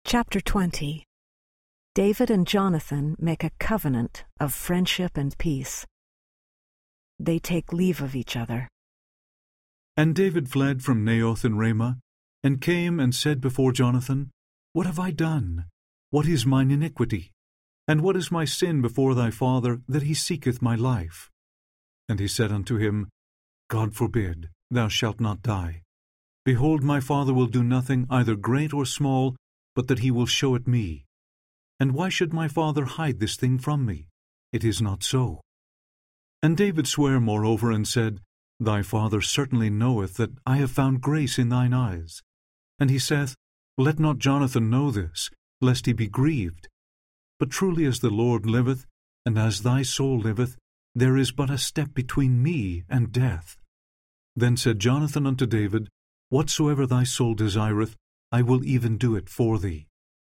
Chapter 20. David and Jonathan make a covenant of friendship and peace. They take leave of each other. And David fled from Naioth in Ramah, and came and said before Jonathan, What have I done? What is mine iniquity? And what is my sin before thy father, that he seeketh my life? And he said unto him, God forbid, thou shalt not die. Behold, my father will do nothing, either great or small, but that he will show it me. And why should my father hide this thing from me? It is not so. And David sware moreover, and said, Thy father certainly knoweth that I have found grace in thine eyes. And he saith, Let not Jonathan know this, lest he be grieved. But truly as the Lord liveth, and as thy soul liveth, there is but a step between me and death. Then said Jonathan unto David, Whatsoever thy soul desireth, I will even do it for thee.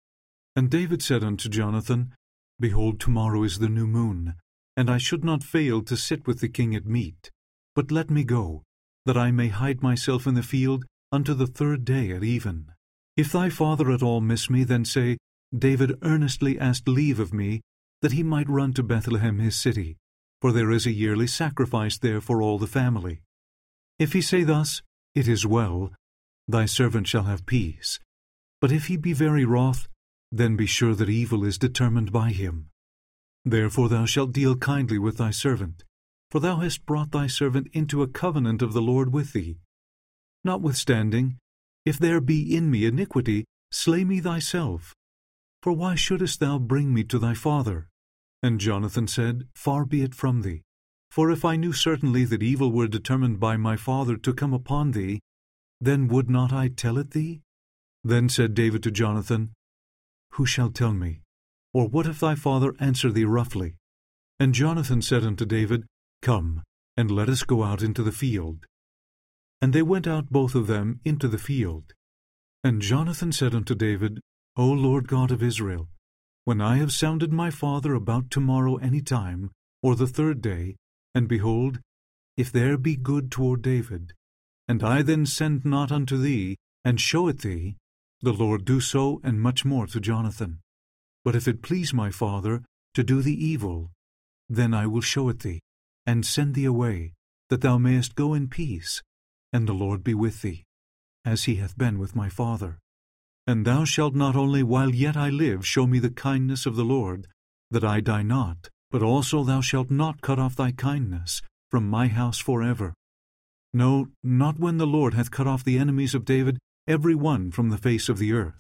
And David said unto Jonathan, Behold, tomorrow is the new moon, and I should not fail to sit with the king at meat. But let me go, that I may hide myself in the field unto the third day at even. If thy father at all miss me, then say, David earnestly asked leave of me, that he might run to Bethlehem his city, for there is a yearly sacrifice there for all the family. If he say thus, It is well, thy servant shall have peace. But if he be very wroth, then be sure that evil is determined by him. Therefore thou shalt deal kindly with thy servant, for thou hast brought thy servant into a covenant of the Lord with thee. Notwithstanding, if there be in me iniquity, slay me thyself. For why shouldest thou bring me to thy father? And Jonathan said, Far be it from thee. For if I knew certainly that evil were determined by my father to come upon thee, then would not I tell it thee? Then said David to Jonathan, Who shall tell me? Or what if thy father answer thee roughly? And Jonathan said unto David, Come, and let us go out into the field. And they went out both of them into the field. And Jonathan said unto David, O Lord God of Israel, when I have sounded my father about tomorrow any time, or the third day, and behold, if there be good toward David, and I then send not unto thee, and show it thee, the Lord do so and much more to Jonathan. But if it please my father to do thee evil, then I will show it thee, and send thee away, that thou mayest go in peace, and the Lord be with thee, as he hath been with my father. And thou shalt not only while yet I live show me the kindness of the Lord, that I die not, but also thou shalt not cut off thy kindness from my house forever. No, not when the Lord hath cut off the enemies of David, every one from the face of the earth.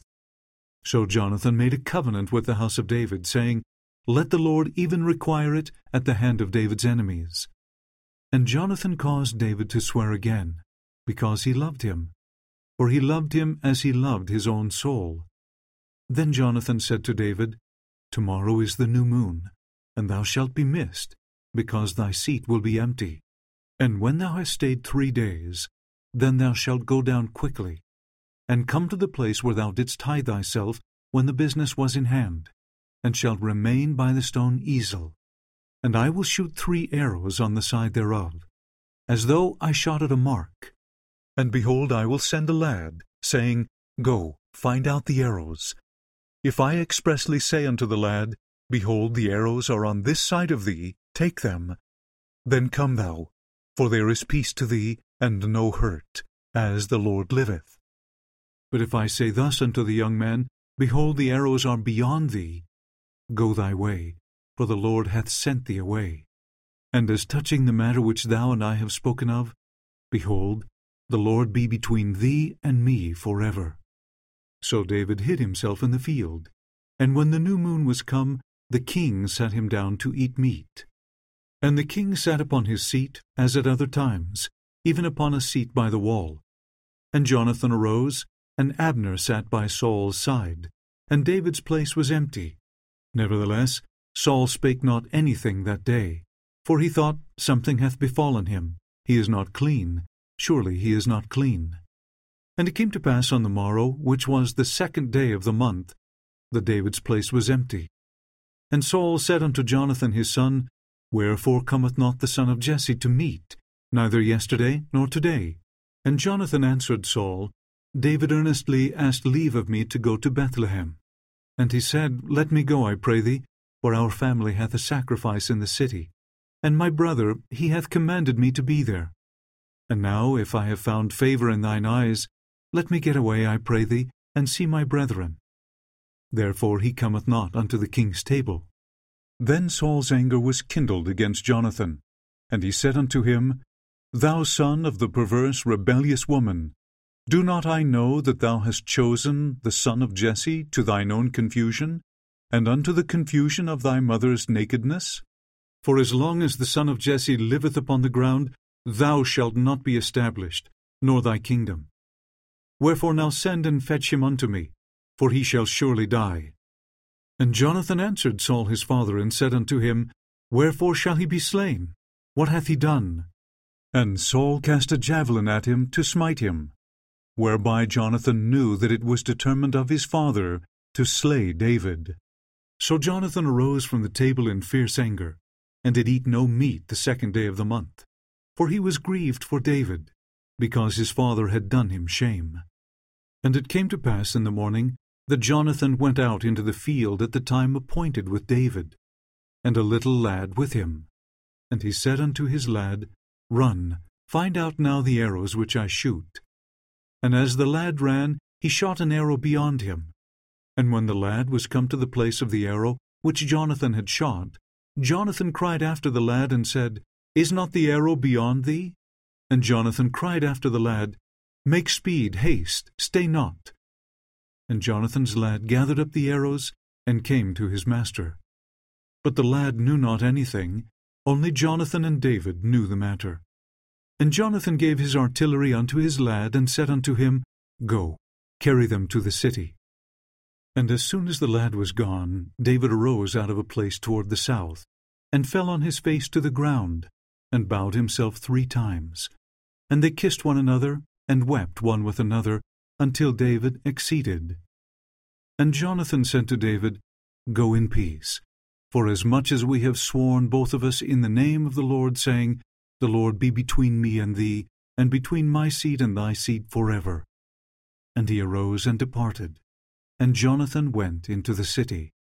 So Jonathan made a covenant with the house of David, saying, Let the Lord even require it at the hand of David's enemies. And Jonathan caused David to swear again, because he loved him, for he loved him as he loved his own soul. Then Jonathan said to David, Tomorrow is the new moon, and thou shalt be missed, because thy seat will be empty. And when thou hast stayed 3 days, then thou shalt go down quickly, and come to the place where thou didst hide thyself when the business was in hand, and shalt remain by the stone Ezel. And I will shoot 3 arrows on the side thereof, as though I shot at a mark. And behold, I will send a lad, saying, Go, find out the arrows. If I expressly say unto the lad, Behold, the arrows are on this side of thee, take them. Then come thou, for there is peace to thee, and no hurt, as the Lord liveth. But if I say thus unto the young man, Behold, the arrows are beyond thee, go thy way, for the Lord hath sent thee away. And as touching the matter which thou and I have spoken of, behold, the Lord be between thee and me forever. So David hid himself in the field, and when the new moon was come, the king sat him down to eat meat. And the king sat upon his seat, as at other times, even upon a seat by the wall. And Jonathan arose, and Abner sat by Saul's side, and David's place was empty. Nevertheless, Saul spake not anything that day, for he thought, Something hath befallen him, he is not clean, surely he is not clean. And it came to pass on the morrow, which was the 2nd day of the month, that David's place was empty. And Saul said unto Jonathan his son, Wherefore cometh not the son of Jesse to meat, neither yesterday nor today? And Jonathan answered Saul, David earnestly asked leave of me to go to Bethlehem. And he said, Let me go, I pray thee, for our family hath a sacrifice in the city, and my brother, he hath commanded me to be there. And now, if I have found favour in thine eyes, let me get away, I pray thee, and see my brethren. Therefore he cometh not unto the king's table. Then Saul's anger was kindled against Jonathan, and he said unto him, Thou son of the perverse rebellious woman, do not I know that thou hast chosen the son of Jesse to thine own confusion, and unto the confusion of thy mother's nakedness? For as long as the son of Jesse liveth upon the ground, thou shalt not be established, nor thy kingdom. Wherefore now send and fetch him unto me, for he shall surely die. And Jonathan answered Saul his father, and said unto him, Wherefore shall he be slain? What hath he done? And Saul cast a javelin at him to smite him, whereby Jonathan knew that it was determined of his father to slay David. So Jonathan arose from the table in fierce anger, and did eat no meat the 2nd day of the month, for he was grieved for David, because his father had done him shame. And it came to pass in the morning that Jonathan went out into the field at the time appointed with David, and a little lad with him. And he said unto his lad, Run, find out now the arrows which I shoot. And as the lad ran, he shot an arrow beyond him. And when the lad was come to the place of the arrow which Jonathan had shot, Jonathan cried after the lad, and said, Is not the arrow beyond thee? And Jonathan cried after the lad, Make speed, haste, stay not. And Jonathan's lad gathered up the arrows, and came to his master. But the lad knew not anything, only Jonathan and David knew the matter. And Jonathan gave his artillery unto his lad, and said unto him, Go, carry them to the city. And as soon as the lad was gone, David arose out of a place toward the south, and fell on his face to the ground, and bowed himself 3 times. And they kissed one another, and wept one with another, until David exceeded. And Jonathan said to David, Go in peace, for as much as we have sworn both of us in the name of the Lord, saying, The Lord be between me and thee, and between my seed and thy seed forever. And he arose and departed, and Jonathan went into the city.